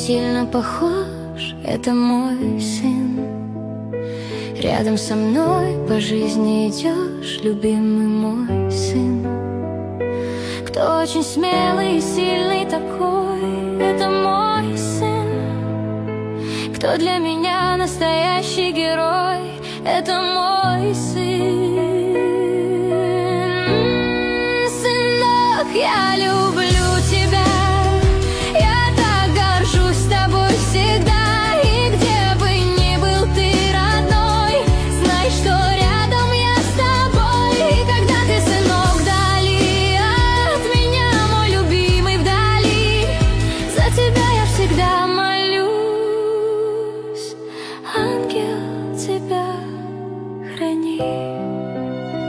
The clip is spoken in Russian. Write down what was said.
сильно похож, это мой сын. Рядом со мной по жизни идешь, любимый мой сын. Кто очень смелый и сильный такой, это мой сын. Кто для меня настоящий герой, это мой сын. Сынок, я люблю